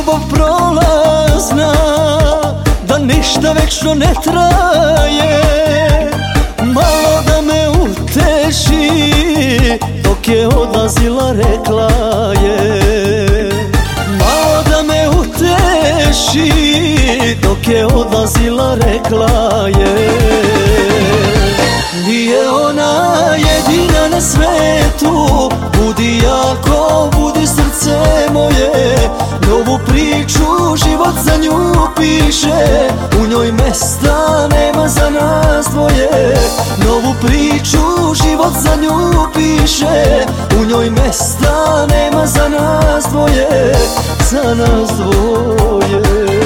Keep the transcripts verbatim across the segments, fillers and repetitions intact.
ljubav prolazna, da ništa večno ne traje. Malo da me uteši, dok je odlazila rekla je. Malo da me uteši, dok je odlazila rekla je. Nije ona jedina na svetu, budi jako, budi srce moje. Novu priču život za nju piše, u njoj mesta nema za nas dvoje. Novu priču život za nju piše, u njoj mesta nema za nas dvoje, za nas dvoje.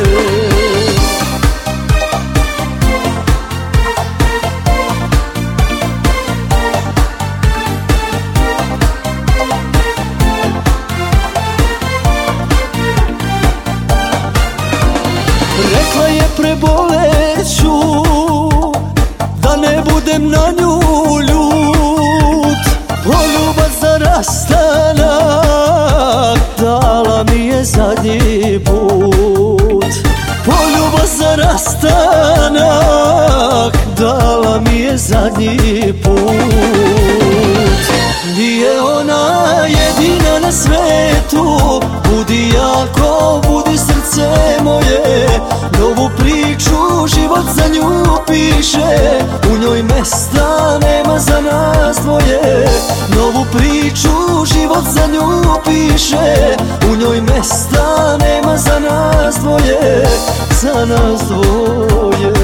Rekla je preboleću, da ne budem na nju ljut. Poljubac za rastanak dala mi je zadnji put. Poljubac za rastanak dala mi je zadnji put. Nije ona jedina na svetu, budi jako, budi srce moje. Novu priču život za nju piše, u njoj mesta nema za nas dvoje. Novu priču život za nju piše, u njoj mesta nema za nas dvoje, za nas dvoje.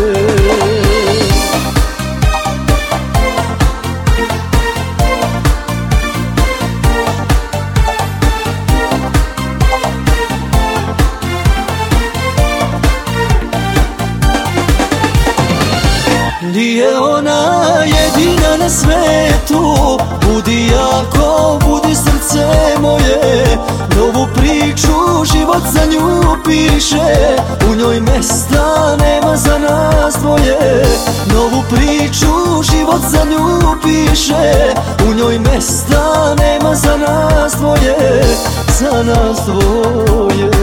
Nije ona jedina na svetu, budi jako, budi srce moje. Novu priču život za nju piše, u njoj mesta nema za nas dvoje. Novu priču život za nju piše, u njoj mesta nema za nas dvoje, za nas dvoje.